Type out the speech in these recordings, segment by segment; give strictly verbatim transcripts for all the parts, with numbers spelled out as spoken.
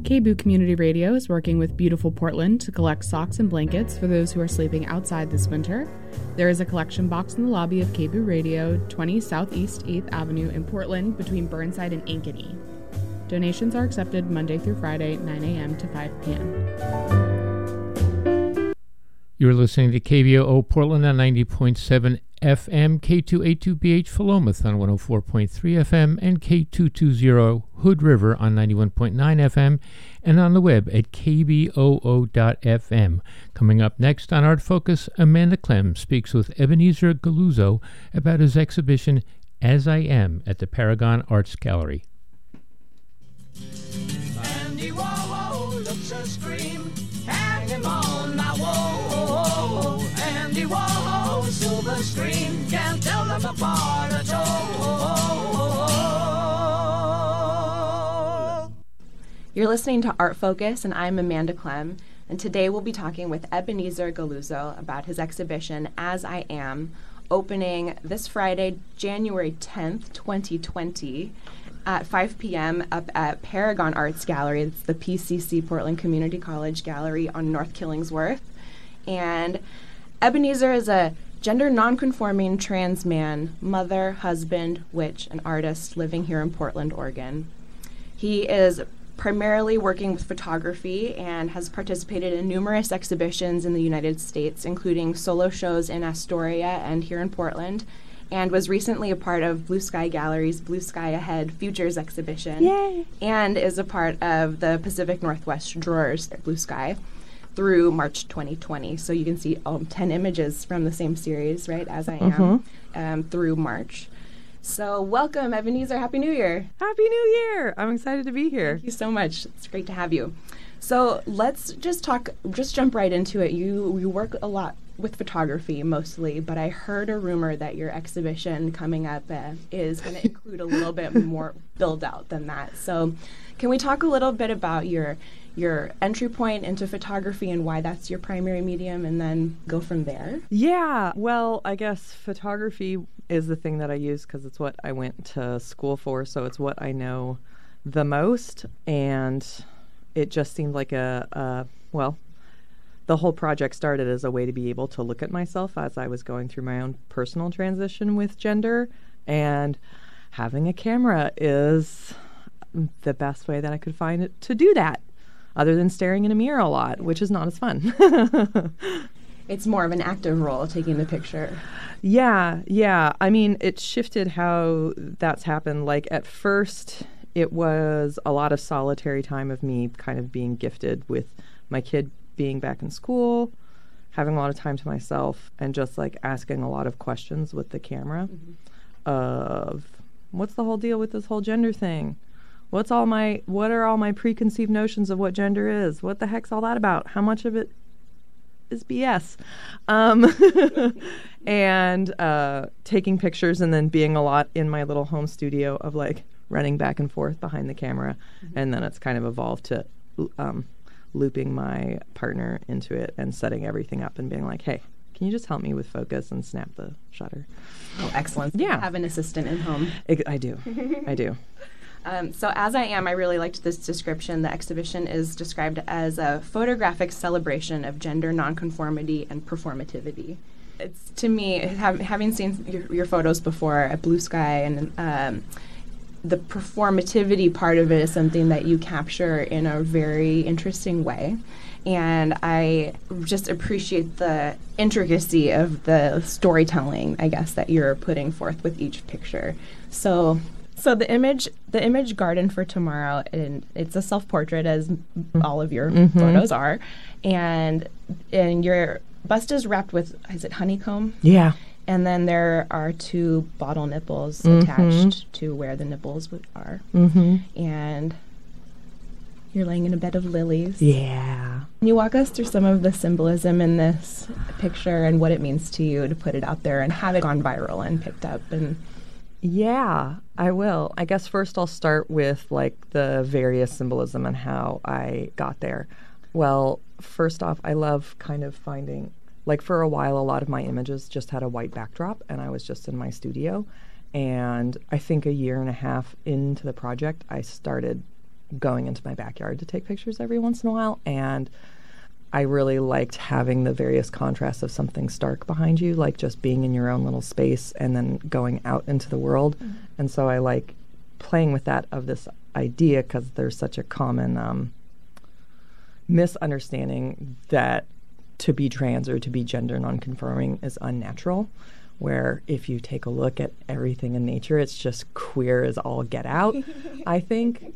K B O O Community Radio is working with Beautiful Portland to collect socks and blankets for those who are sleeping outside this winter. There is a collection box in the lobby of K B O O Radio, twenty Southeast eighth Avenue in Portland between Burnside and Ankeny. Donations are accepted Monday through Friday, nine a.m. to five p.m. You're listening to K B O O Portland on ninety point seven F M, K two eighty-two B H Philomath on one oh four point three F M, and K two twenty Hood River on ninety-one point nine F M, and on the web at k b o o dot f m. Coming up next on Art Focus, Amanda Clem speaks with Ebenezer Galuzzo about his exhibition As I Am at the Paragon Arts Gallery. Andy Warhol looks a scream, hang him on my wall. Andy Warhol, silver screen, can't tell them apart at all. You're listening to Art Focus, and I'm Amanda Clem, and today we'll be talking with Ebenezer Galuzzo about his exhibition As I Am, opening this Friday, January tenth, twenty twenty, at five p.m. up at Paragon Arts Gallery. It's the P C C Portland Community College Gallery on North Killingsworth. And Ebenezer is a gender nonconforming trans man, mother, husband, witch, and artist living here in Portland, Oregon. He is primarily working with photography and has participated in numerous exhibitions in the United States, including solo shows in Astoria and here in Portland, and was recently a part of Blue Sky Gallery's Blue Sky Ahead Futures exhibition. Yay! And is a part of the Pacific Northwest Drawers at Blue Sky through March twenty twenty. So you can see um, ten images from the same series, right, As I Am, mm-hmm. um, through March. So welcome, Ebenezer. Happy New Year. Happy New Year. I'm excited to be here. Thank you so much. It's great to have you. So let's just talk, just jump right into it. You, you work a lot with photography mostly, but I heard a rumor that your exhibition coming up uh, is going to include a little bit more build out than that. So can we talk a little bit about your your entry point into photography and why that's your primary medium, and then go from there? Yeah, well, I guess photography is the thing that I use because it's what I went to school for, so it's what I know the most, and it just seemed like a, a well, the whole project started as a way to be able to look at myself as I was going through my own personal transition with gender, and having a camera is the best way that I could find it to do that, other than staring in a mirror a lot, which is not as fun. It's more of an active role, taking the picture. Yeah, yeah. I mean, it shifted how that's happened. Like, at first, it was a lot of solitary time of me kind of being gifted with my kid being back in school, having a lot of time to myself, and just, like, asking a lot of questions with the camera mm-hmm. of, what's the whole deal with this whole gender thing? What's all my, what are all my preconceived notions of what gender is? What the heck's all that about? How much of it is B S? Um, and uh, taking pictures and then being a lot in my little home studio of like running back and forth behind the camera. Mm-hmm. And then it's kind of evolved to um, looping my partner into it and setting everything up and being like, hey, can you just help me with focus and snap the shutter? Oh, excellent. Yeah. You have an assistant in home. I, I do. I do. Um, so As I Am, I really liked this description. The exhibition is described as a photographic celebration of gender nonconformity and performativity. It's, to me, have, having seen your, your photos before at Blue Sky, and um, the performativity part of it is something that you capture in a very interesting way. And I just appreciate the intricacy of the storytelling, I guess, that you're putting forth with each picture. So... So the image, the image garden for tomorrow, and it's a self-portrait, as mm-hmm. all of your mm-hmm. photos are, and and your bust is wrapped with, is it honeycomb? Yeah. And then there are two bottle nipples mm-hmm. attached to where the nipples w- are, mm-hmm. and you're laying in a bed of lilies. Yeah. Can you walk us through some of the symbolism in this picture and what it means to you to put it out there and have it gone viral and picked up? And yeah, I will. I guess first I'll start with like the various symbolism and how I got there. Well, first off, I love kind of finding, like for a while, a lot of my images just had a white backdrop and I was just in my studio. And I think a year and a half into the project, I started going into my backyard to take pictures every once in a while. And I really liked having the various contrasts of something stark behind you, like just being in your own little space and then going out into the world. Mm-hmm. And so I like playing with that of this idea because there's such a common um, misunderstanding that to be trans or to be gender nonconforming is unnatural, where if you take a look at everything in nature, it's just queer as all get out, I think.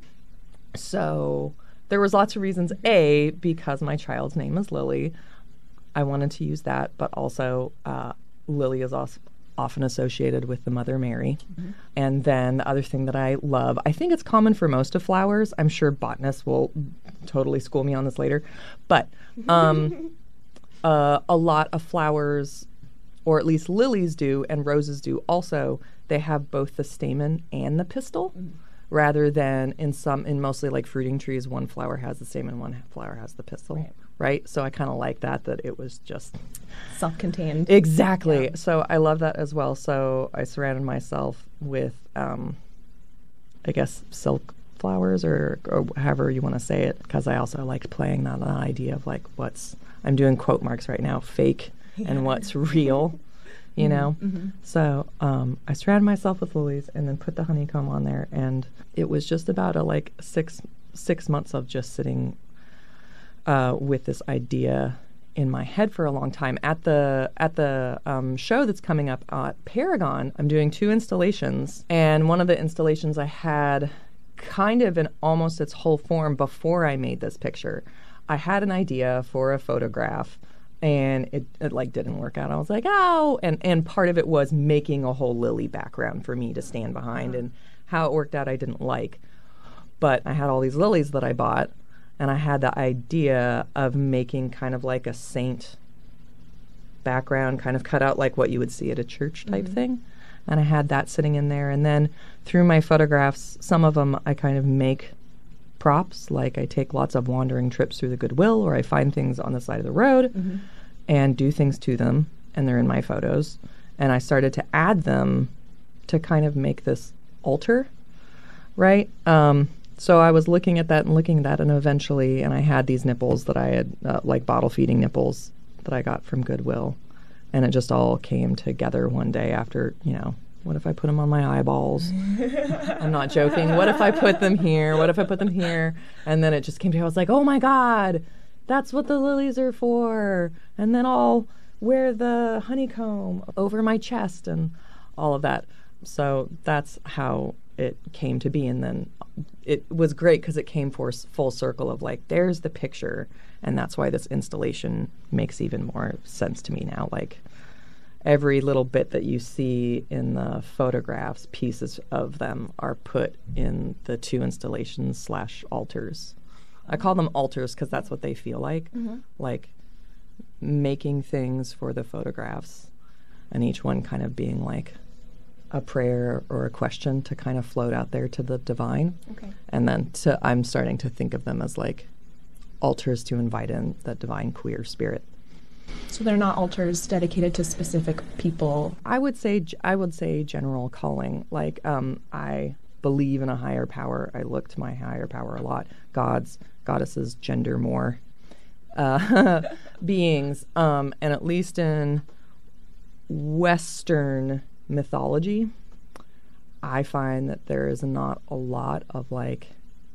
So there was lots of reasons. A, because my child's name is Lily. I wanted to use that, but also uh, Lily is also often associated with the Mother Mary. Mm-hmm. And then the other thing that I love, I think it's common for most of flowers. I'm sure botanists will totally school me on this later. But um, uh, a lot of flowers, or at least lilies do, and roses do also, they have both the stamen and the pistil. Mm-hmm. Rather than in some, in mostly like fruiting trees, one flower has the stamen, one flower has the pistil, right? right? So I kind of like that, that it was just self-contained. Exactly. Yeah. So I love that as well. So I surrounded myself with, um, I guess, silk flowers or, or however you want to say it, because I also liked playing on that idea of like what's, I'm doing quote marks right now, fake yeah. and what's real. You mm-hmm, know? Mm-hmm. So um, I surrounded myself with lilies and then put the honeycomb on there. And it was just about a like six six months of just sitting uh, with this idea in my head for a long time. At the at the um, show that's coming up at Paragon, I'm doing two installations. And one of the installations I had kind of in almost its whole form before I made this picture. I had an idea for a photograph. And it, it like didn't work out. I was like, oh, and and part of it was making a whole lily background for me to stand behind, and how it worked out I didn't like. But I had all these lilies that I bought, and I had the idea of making kind of like a saint background, kind of cut out like what you would see at a church type mm-hmm. thing. And I had that sitting in there. And then through my photographs, some of them I kind of make props, like I take lots of wandering trips through the Goodwill, or I find things on the side of the road mm-hmm. and do things to them, and they're in my photos. And I started to add them to kind of make this altar, right? Um, so I was looking at that and looking at that, and eventually, and I had these nipples that I had, uh, like bottle feeding nipples that I got from Goodwill, and it just all came together one day after, you know, what if I put them on my eyeballs? I'm not joking. What if I put them here? What if I put them here? And then it just came to me. I was like, oh my God, that's what the lilies are for. And then I'll wear the honeycomb over my chest and all of that. So that's how it came to be. And then it was great because it came for full circle of like, there's the picture. And that's why this installation makes even more sense to me now. Like, every little bit that you see in the photographs, pieces of them are put in the two installations slash altars. I call them altars because that's what they feel like, mm-hmm. like making things for the photographs, and each one kind of being like a prayer or a question to kind of float out there to the divine. Okay. And then to, I'm starting to think of them as like altars to invite in the divine queer spirit. So they're not altars dedicated to specific people. I would say I would say general calling. Like um, I believe in a higher power. I look to my higher power a lot. Gods, goddesses, gender more uh, beings, um, and at least in Western mythology, I find that there is not a lot of like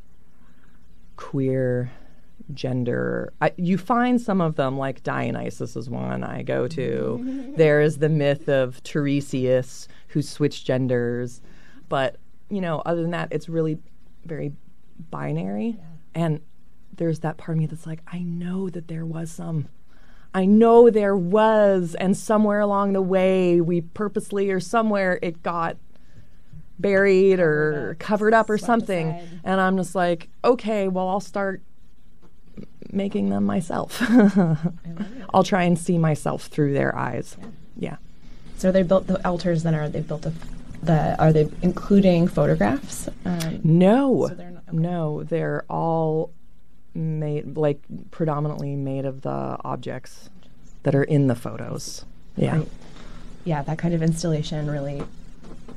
queer gender. I, you find some of them, like Dionysus is one I go to. There's the myth of Tiresias who switched genders, but you know, other than that, it's really very binary. Yeah. And there's that part of me that's like, I know that there was some. I know there was, and somewhere along the way, we purposely or somewhere it got buried or covered up, covered up or something. Aside. And I'm just like, okay, well, I'll start making them myself. I'll try and see myself through their eyes. Yeah. yeah. So they built the altars. Then are they built of the? Are they including photographs? Um, no, so they're not, okay. no. They're all made like predominantly made of the objects that are in the photos. Yeah. Right. Yeah. That kind of installation really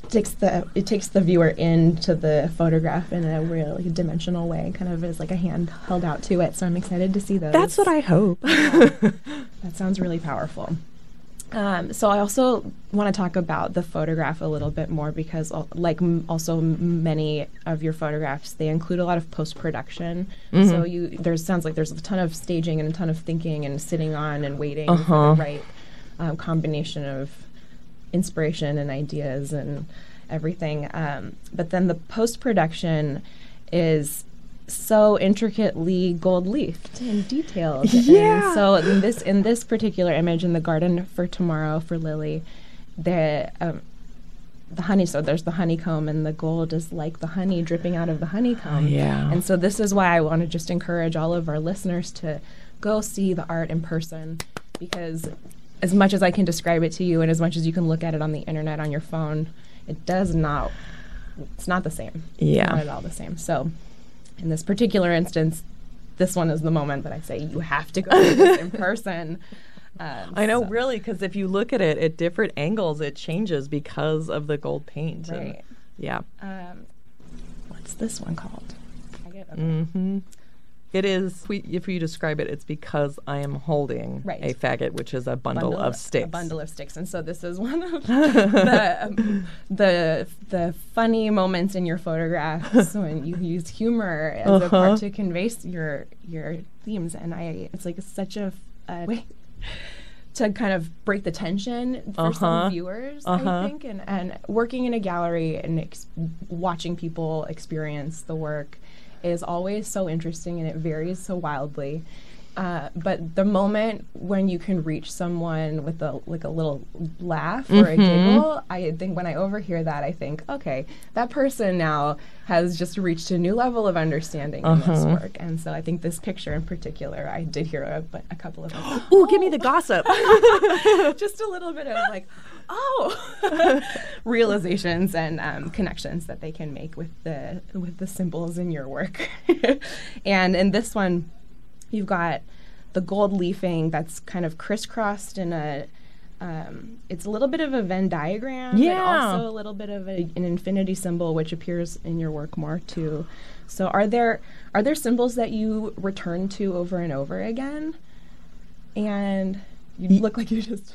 takes the it takes the viewer into the photograph in a really dimensional way, kind of as like a hand held out to it. So I'm excited to see those. That's what I hope. That sounds really powerful. Um, so I also want to talk about the photograph a little bit more because, al- like m- also m- many of your photographs, they include a lot of post-production. Mhm. So you there sounds like there's a ton of staging and a ton of thinking and sitting on and waiting Uh-huh. for the right um, combination of inspiration and ideas and everything. Um, but then the post-production is so intricately gold leafed and detailed. Yeah. And so in this in this particular image in the garden for tomorrow for Lily, the um, the honey. So there's the honeycomb, and the gold is like the honey dripping out of the honeycomb. Yeah. And so this is why I want to just encourage all of our listeners to go see the art in person, because as much as I can describe it to you, and as much as you can look at it on the internet on your phone, it does not. It's not the same. Yeah. It's not at all the same. So. In this particular instance, this one is the moment that I say you have to go to this in person. Um, I know, so- really, because if you look at it at different angles, it changes because of the gold paint. and- Right. yeah. Um, what's this one called? I get, okay. Mm-hmm. It is, we, if you describe it, it's because I am holding Right. a faggot, which is a bundle, of sticks. A bundle of sticks, and so this is one of the, um, the the funny moments in your photographs when you use humor as a Uh-huh. part to convey s- your your themes, and I it's like such a, f- a way to kind of break the tension for Uh-huh. some viewers, Uh-huh. I think, and and working in a gallery and ex- watching people experience the work is always so interesting, and it varies so wildly. Uh, but the moment when you can reach someone with a like a little laugh or a Mhm. giggle, I think when I overhear that, I think, okay, that person now has just reached a new level of understanding in this Uh-huh. work. And so I think this picture in particular, I did hear a, bu- a couple of like, Ooh, give me the gossip. just a little bit of like, oh, realizations and um, connections that they can make with the with the symbols in your work. And in this one, you've got the gold leafing that's kind of crisscrossed in a. Um, it's a little bit of a Venn diagram, Yeah. but also a little bit of a, an infinity symbol, which appears in your work more too. So, are there are there symbols that you return to over and over again? And you look like you just.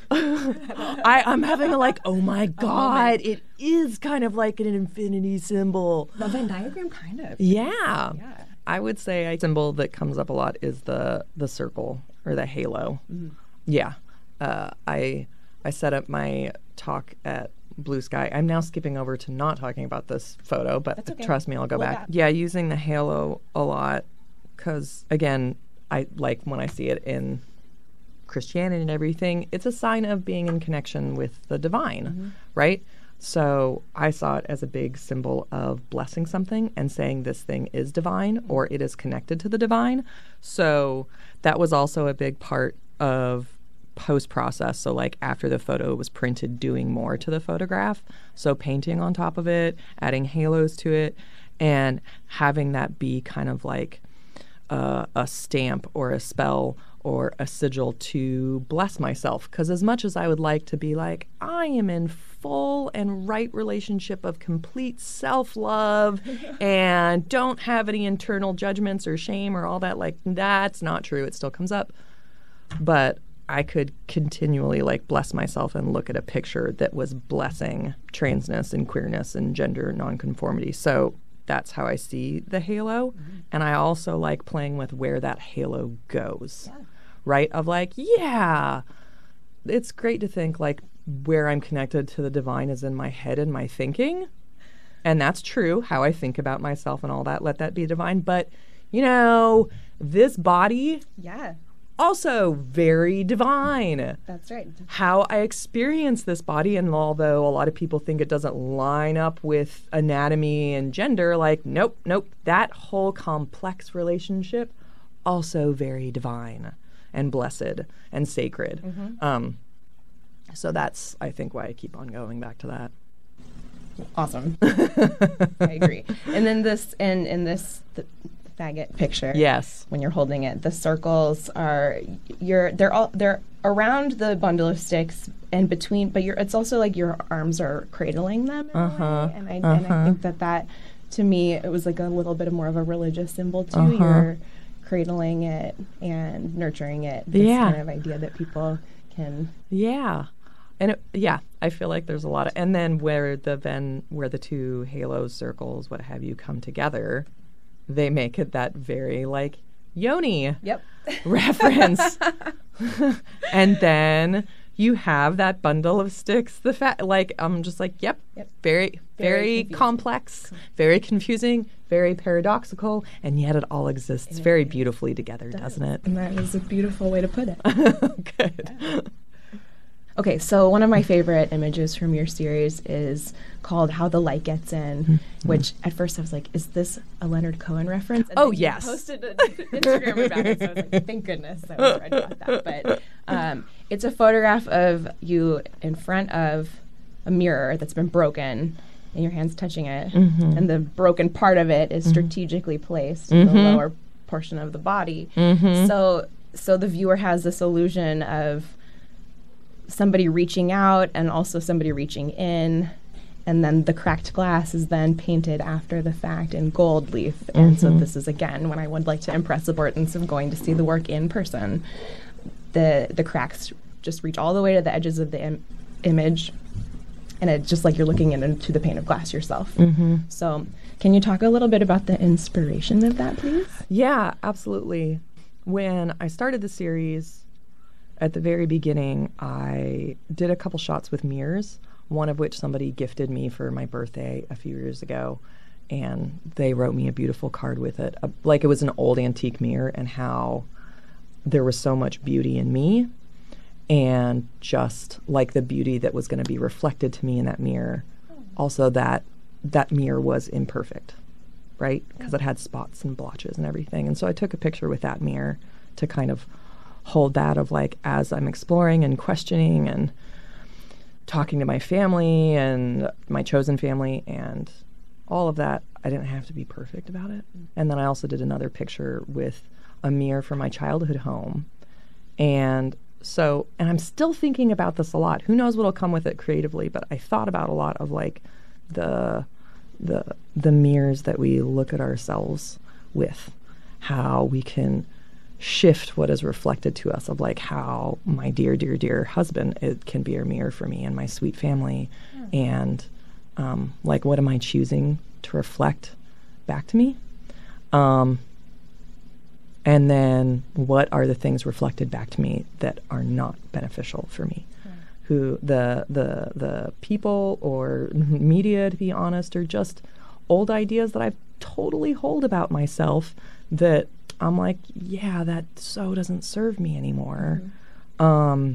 I, I'm having a like, oh my God, it is kind of like an infinity symbol. The Venn diagram, kind of. Yeah. Yeah. I would say a symbol that comes up a lot is the the circle or the halo. Mm-hmm. Yeah. Uh, I I set up my talk at Blue Sky. I'm now skipping over to not talking about this photo, but That's okay. trust me, I'll go We'll back. back. Yeah, using the halo a lot because, again, I like when I see it in Christianity and everything, it's a sign of being in connection with the divine, Mm-hmm. right? So I saw it as a big symbol of blessing something and saying this thing is divine Mm-hmm. or it is connected to the divine. So that was also a big part of post-process. So like after the photo was printed, doing more to the photograph. So painting on top of it, adding halos to it, and having that be kind of like uh, a stamp or a spell or a sigil to bless myself. Because as much as I would like to be like, I am in full and right relationship of complete self-love and don't have any internal judgments or shame or all that, like that's not true. It still comes up. But I could continually like bless myself and look at a picture that was blessing transness and queerness and gender nonconformity. So that's how I see the halo. Mm-hmm. And I also like playing with where that halo goes, yeah. right? Of like, yeah, it's great to think like where I'm connected to the divine is in my head and my thinking. And that's true, how I think about myself and all that. Let that be divine. But, you know, this body... Yeah. Also very divine. That's right. How I experience this body, and although a lot of people think it doesn't line up with anatomy and gender, like, nope, nope, that whole complex relationship, also very divine and blessed and sacred. Mm-hmm. Um, so that's, I think, why I keep on going back to that. Awesome. I agree. And then this, and in this, the, faggot picture. Yes. When you're holding it, the circles are you're they're all they're around the bundle of sticks and between, but you're it's also like your arms are cradling them in Uh-huh. a way, and I Uh-huh. and I think that that to me it was like a little bit of more of a religious symbol too. Uh-huh. You're cradling it and nurturing it. This Yeah. kind of idea that people can. Yeah. And it, yeah, I feel like there's a lot of, and then where the then where the two halos, circles, what have you, come together, they make it that very like yoni Yep. reference. And then you have that bundle of sticks. The fat, like I'm just like, yep, Yep. very, Very very, confusing. complex, very confusing, very paradoxical, and yet it all exists very beautifully together, doesn't it? And that is a beautiful way to put it. Good. Okay, so one of my favorite images from your series is called How the Light Gets In, Mm-hmm. which at first I was like, is this a Leonard Cohen reference? And Oh, then you yes. posted an Instagram about it, so I was like, thank goodness I was right about that. But um, it's a photograph of you in front of a mirror that's been broken, and your hand's touching it, Mm-hmm. and the broken part of it is strategically placed in the lower portion of the body. Mm-hmm. So, so the viewer has this illusion of somebody reaching out and also somebody reaching in, and then the cracked glass is then painted after the fact in gold leaf. And so this is again when I would like to impress the importance of going to see the work in person. The the cracks just reach all the way to the edges of the Im- image, and it's just like you're looking into the pane of glass yourself. So can you talk a little bit about the inspiration of that, please? Yeah, absolutely. When I started the series, at the very beginning, I did a couple shots with mirrors, one of which somebody gifted me for my birthday a few years ago, and they wrote me a beautiful card with it. Uh, like it was an old antique mirror, and how there was so much beauty in me, and just like the beauty that was going to be reflected to me in that mirror. Also, that that mirror was imperfect, right? Because it had spots and blotches and everything. And so I took a picture with that mirror to kind of hold that of like, as I'm exploring and questioning and talking to my family and my chosen family and all of that, I didn't have to be perfect about it. And then I also did another picture with a mirror from my childhood home. And so, and I'm still thinking about this a lot. Who knows what'll come with it creatively, but I thought about a lot of like the the the mirrors that we look at ourselves with, how we can shift what is reflected to us, of like how my dear, dear, dear husband, it can be a mirror for me, and my sweet family. Mm. And um, like, what am I choosing to reflect back to me? Um, and then what are the things reflected back to me that are not beneficial for me? Mm. Who the, the, the people or media, to be honest, are just old ideas that I've totally hold about myself that I'm like, yeah, that so doesn't serve me anymore. Mm-hmm. Um,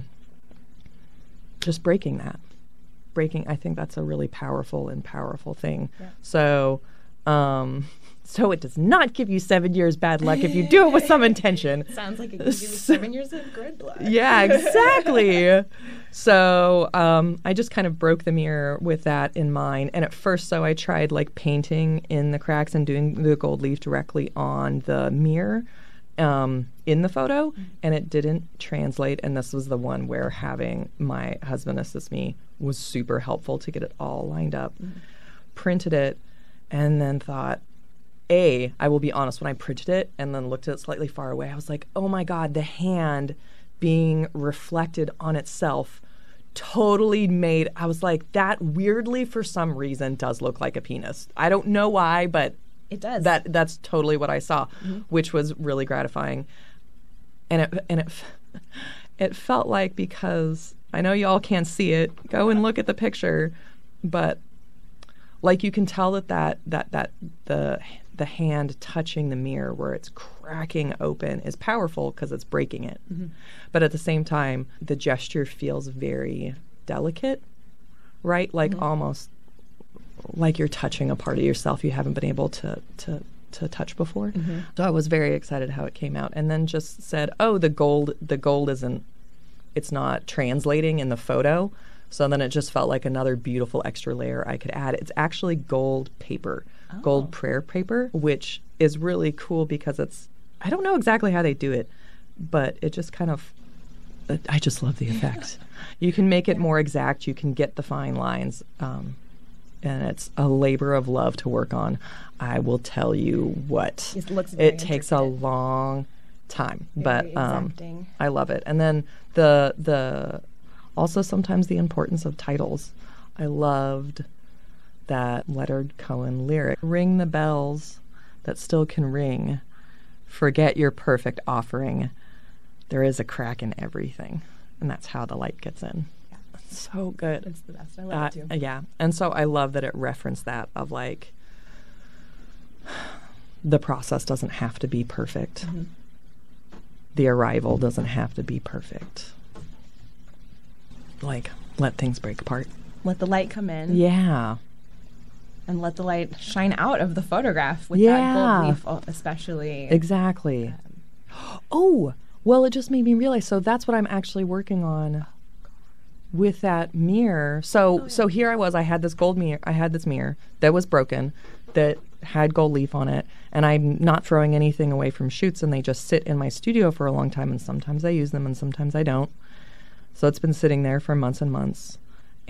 just breaking that. Breaking, I think that's a really powerful and powerful thing. Yeah. So, um, so it does not give you seven years bad luck if you do it with some intention. Sounds like it gives you seven years of good luck. Yeah, exactly. So um, I just kind of broke the mirror with that in mind. And at first, so I tried like painting in the cracks and doing the gold leaf directly on the mirror um, in the photo, mm-hmm. and it didn't translate. And this was the one where having my husband assist me was super helpful to get it all lined up. Mm-hmm. Printed it, and then thought, A, I will be honest, when I printed it and then looked at it slightly far away, I was like, oh my God, the hand being reflected on itself totally made, I was like, that weirdly for some reason does look like a penis. I don't know why, but it does. That that's totally what I saw, mm-hmm. which was really gratifying. And it and it it felt like, because I know y'all can't see it, go and look at the picture, but like you can tell that that that, that the the hand touching the mirror where it's cracking open is powerful because it's breaking it. Mm-hmm. But at the same time, the gesture feels very delicate, right? Like mm-hmm. almost like you're touching a part of yourself you haven't been able to to, to touch before. Mm-hmm. So I was very excited how it came out, and then just said, oh, the gold, the gold isn't, it's not translating in the photo. So then it just felt like another beautiful extra layer I could add. It's actually gold paper. gold prayer paper, which is really cool because it's, I don't know exactly how they do it, but it just kind of, I just love the effect. You can make it more exact. You can get the fine lines. Um, and it's a labor of love to work on. I will tell you what. It looks very It takes a intricate. long time, Very but um, exacting. I love it. And then the the also sometimes the importance of titles. I loved that Leonard Cohen lyric. Ring the bells that still can ring. Forget your perfect offering. There is a crack in everything. And that's how the light gets in. Yeah. It's so good. It's the best. I love Uh, it too. yeah. And so I love that it referenced that of like, the process doesn't have to be perfect. Mm-hmm. The arrival doesn't have to be perfect. Like, let things break apart. Let the light come in. Yeah. And let the light shine out of the photograph with Yeah. that gold leaf, o- especially. Exactly. Oh, well, it just made me realize. So that's what I'm actually working on with that mirror. So, so here I was. I had this gold mirror. I had this mirror that was broken, that had gold leaf on it, and I'm not throwing anything away from shoots. And they just sit in my studio for a long time. And sometimes I use them, and sometimes I don't. So it's been sitting there for months and months,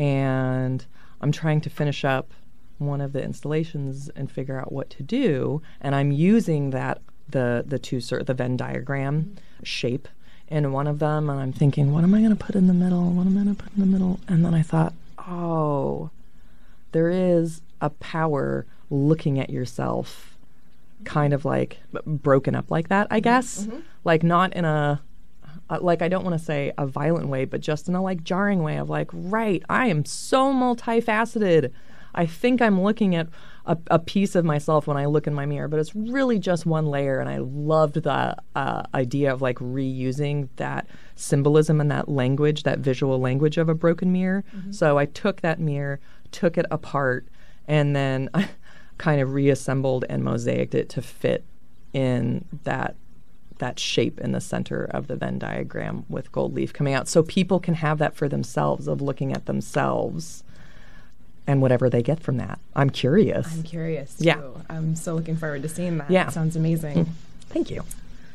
and I'm trying to finish up one of the installations and figure out what to do. And I'm using that the the two cer- the Venn diagram shape in one of them, and I'm thinking, what am I going to put in the middle? What am I going to put in the middle? And then I thought, oh, there is a power looking at yourself, kind of like b- broken up like that, I guess, like not in a uh, like I don't want to say a violent way, but just in a like jarring way of like, right, I am so multifaceted. I think I'm looking at a, a piece of myself when I look in my mirror, but it's really just one layer. And I loved the uh, idea of like reusing that symbolism and that language, that visual language of a broken mirror. Mm-hmm. So I took that mirror, took it apart, and then I kind of reassembled and mosaicked it to fit in that that shape in the center of the Venn diagram with gold leaf coming out. So people can have that for themselves, of looking at themselves and whatever they get from that. I'm curious. I'm curious too. Yeah. I'm so looking forward to seeing that. Yeah. It sounds amazing. Thank you.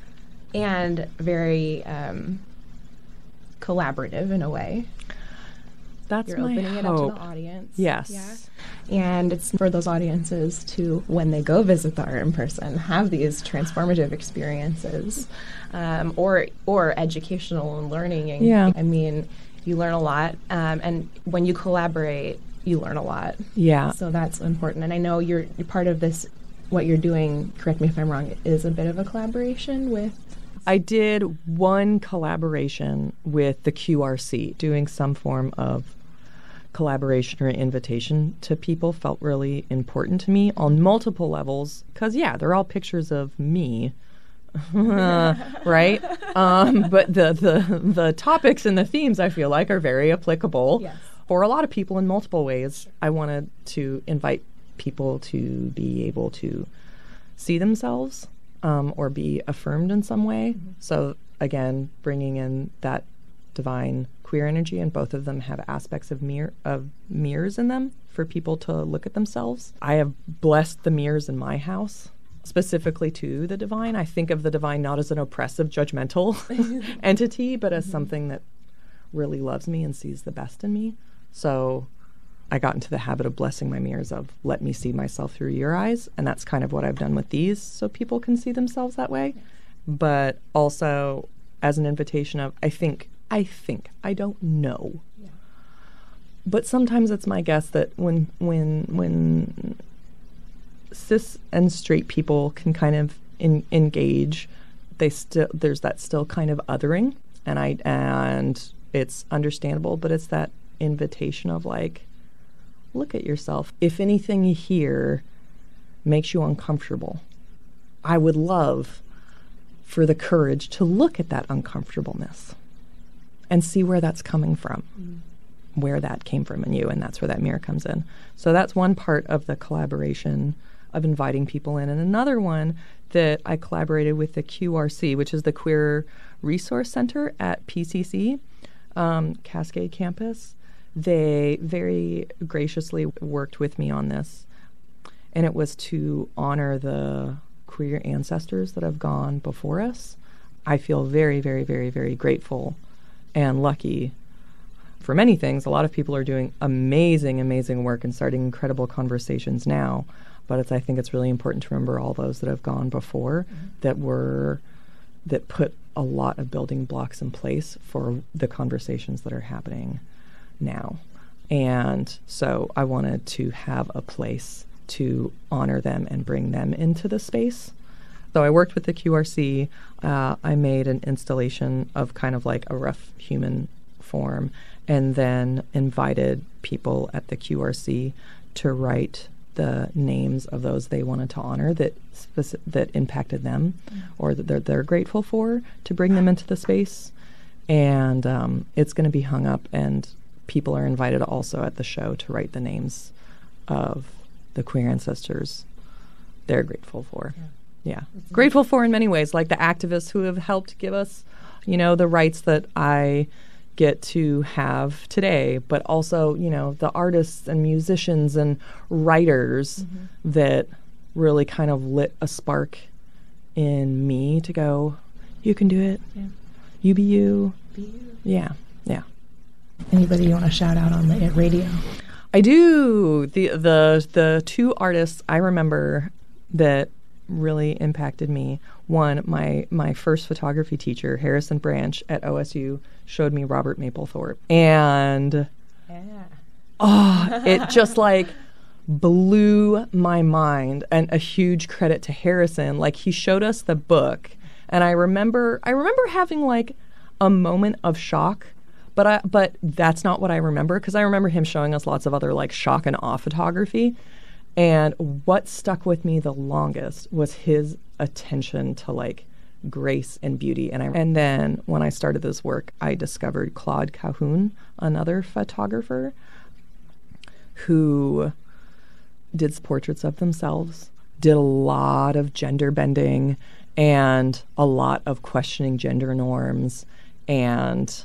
And very um, collaborative in a way. That's You're my opening it hope. up to the audience. Yes. Yeah. And it's for those audiences to, when they go visit the art in person, have these transformative experiences, um, or or educational and learning. And, Yeah. I mean, you learn a lot, um, and when you collaborate, you learn a lot. Yeah. So that's important. And I know you're, you're part of this. What you're doing, correct me if I'm wrong, is a bit of a collaboration with. I did one collaboration with the Q R C, doing some form of collaboration or invitation to people felt really important to me on multiple levels, because yeah, they're all pictures of me. Right? Um, but the, the the topics and the themes, I feel like, are very applicable Yes. for a lot of people in multiple ways. I wanted to invite people to be able to see themselves um, or be affirmed in some way. Mm-hmm. So again, bringing in that divine queer energy, and both of them have aspects of mirror of mirrors in them for people to look at themselves. I have blessed the mirrors in my house specifically to the divine. I think of the divine not as an oppressive, judgmental entity, but as something that really loves me and sees the best in me. So I got into the habit of blessing my mirrors of, let me see myself through your eyes. And that's kind of what I've done with these, so people can see themselves that way. But also as an invitation of, I think, I think, I don't know. Yeah. But sometimes it's my guess that when when when cis and straight people can kind of in, engage, they still there's that still kind of othering, and I and it's understandable, but it's that invitation of like, look at yourself. If anything here makes you uncomfortable, I would love for the courage to look at that uncomfortableness and see where that's coming from, mm. where that came from in you, and that's where that mirror comes in. So that's one part of the collaboration of inviting people in. And another one that I collaborated with the Q R C, which is the Queer Resource Center at P C C, um, Cascade Campus. They very graciously worked with me on this. and it was to honor the queer ancestors that have gone before us. I feel very, very, very, very grateful and lucky for many things. A lot of people are doing amazing, amazing work and starting incredible conversations now. But it's, I think it's really important to remember all those that have gone before mm-hmm. that were, that put a lot of building blocks in place for the conversations that are happening now. And so I wanted to have a place to honor them and bring them into the space. So I worked with the Q R C. Uh, I made an installation of kind of like a rough human form, and then invited people at the Q R C to write the names of those they wanted to honor that speci- that impacted them mm. or that they're, they're grateful for, to bring them into the space. And um, it's going to be hung up, and people are invited also at the show to write the names of the queer ancestors they're grateful for. Yeah. Yeah. Grateful for in many ways, like the activists who have helped give us, you know, the rights that I get to have today, but also, you know, the artists and musicians and writers mm-hmm. that really kind of lit a spark in me to go, you can do it. Yeah. You be you. Be you. Yeah. Yeah. Anybody you want to shout out on the It Radio? I do. The the the two artists I remember that really impacted me. One, my my first photography teacher, Harrison Branch at O S U, showed me Robert Mapplethorpe. And yeah. oh, it just like blew my mind. And a huge credit to Harrison. Like, he showed us the book, and I remember I remember having like a moment of shock. But I but that's not what I remember, because I remember him showing us lots of other like shock and awe photography. And what stuck with me the longest was his attention to like grace and beauty. And I and then when I started this work, I discovered Claude Cahun, another photographer who did portraits of themselves, did a lot of gender bending and a lot of questioning gender norms, and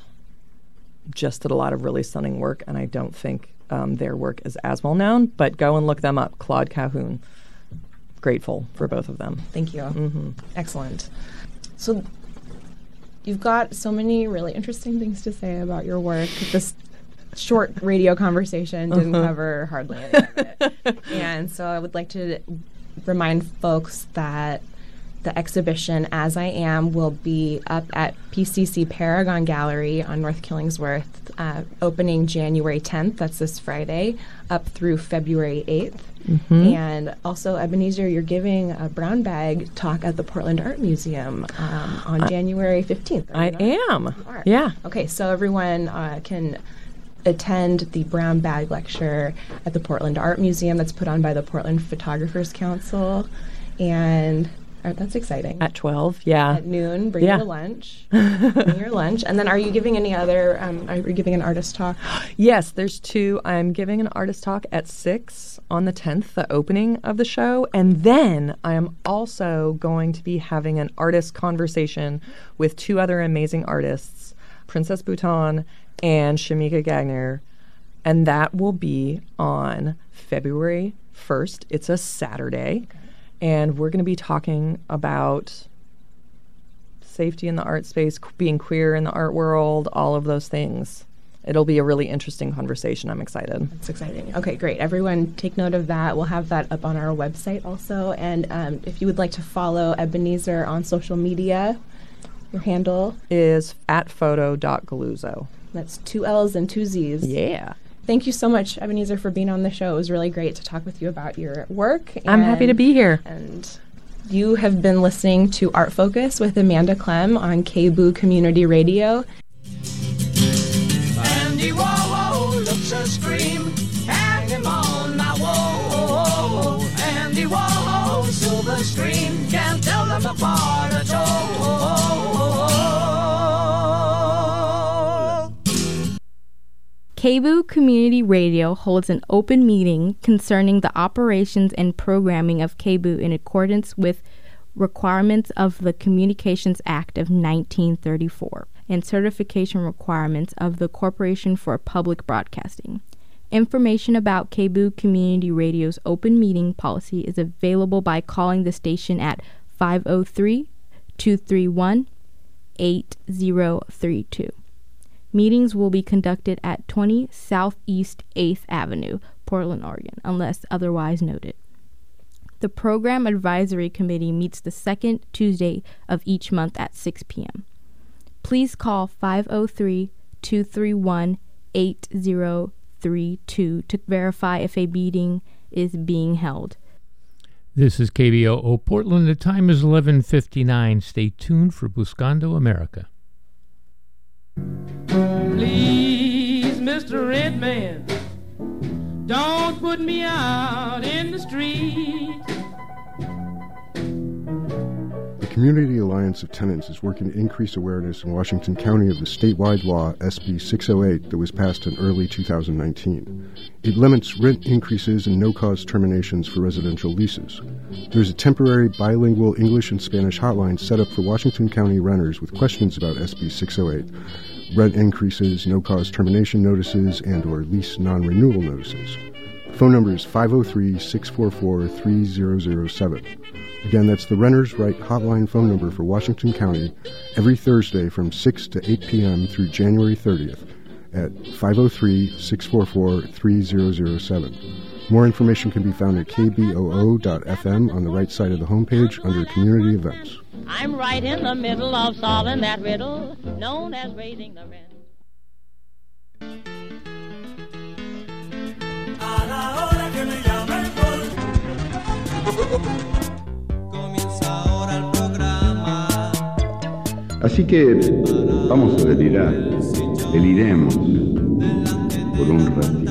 just did a lot of really stunning work. And I don't think Um, their work is as well known, but go and look them up. Claude Cahun. Grateful for both of them. Thank you. Mm-hmm. Excellent. So you've got so many really interesting things to say about your work. This short radio conversation didn't uh-huh. cover hardly any of it. And so I would like to remind folks that the exhibition As I Am will be up at P C C Paragon Gallery on North Killingsworth, uh, opening January tenth, that's this Friday, up through February eighth. Mm-hmm. And also, Ebenezer, you're giving a brown bag talk at the Portland Art Museum um, on uh, January fifteenth. I am. Yeah. Okay, so everyone uh, can attend the brown bag lecture at the Portland Art Museum that's put on by the Portland Photographers Council. And oh, that's exciting. At twelve, yeah. At noon, bring yeah. your lunch. Bring your lunch. And then are you giving any other, um, are you giving an artist talk? Yes, there's two. I'm giving an artist talk at six on the tenth, the opening of the show. And then I am also going to be having an artist conversation with two other amazing artists, Princess Bhutan and Shamika Gagner. And that will be on February first. It's a Saturday. Okay. And we're going to be talking about safety in the art space, being queer in the art world, all of those things. It'll be a really interesting conversation. I'm excited. That's exciting. Okay, great. Everyone take note of that. We'll have that up on our website also. And um, if you would like to follow Ebenezer on social media, your handle is at photo dot galuzzo. That's two L's and two Z's. Yeah. Thank you so much, Ebenezer, for being on the show. It was really great to talk with you about your work. I'm happy to be here. And you have been listening to Art Focus with Amanda Clem on K B O O Community Radio. Andy Warhol looks a scream, hang him on my wall. Andy Warhol, silver screen, can't tell them apart at all. K B O O Community Radio holds an open meeting concerning the operations and programming of K B O O in accordance with requirements of the Communications Act of nineteen thirty-four and certification requirements of the Corporation for Public Broadcasting. Information about K B O O Community Radio's open meeting policy is available by calling the station at five oh three, two three one, eight oh three two. Meetings will be conducted at twenty Southeast eighth Avenue, Portland, Oregon, unless otherwise noted. The Program Advisory Committee meets the second Tuesday of each month at six p.m. Please call five oh three, two three one, eight oh three two to verify if a meeting is being held. This is K B O O Portland. The time is eleven fifty-nine. Stay tuned for Buscando America. Please, Mister Redman, don't put me out in the street. The Community Alliance of Tenants is working to increase awareness in Washington County of the statewide law S B six oh eight that was passed in early two thousand nineteen. It limits rent increases and no-cause terminations for residential leases. There's a temporary bilingual English and Spanish hotline set up for Washington County renters with questions about S B six oh eight, rent increases, no-cause termination notices, and or lease non-renewal notices. The phone number is five oh three, six four four, three oh oh seven. Again, that's the Renters' Right hotline phone number for Washington County every Thursday from six to eight p.m. through January thirtieth at five oh three, six four four, three oh oh seven. More information can be found at k b o o dot f m on the right side of the homepage under Community Events. I'm right in the middle of solving that riddle known as raising the rent. A la hora que me llame el comienza ahora el programa. Así que vamos a delirar, deliremos por un ratito.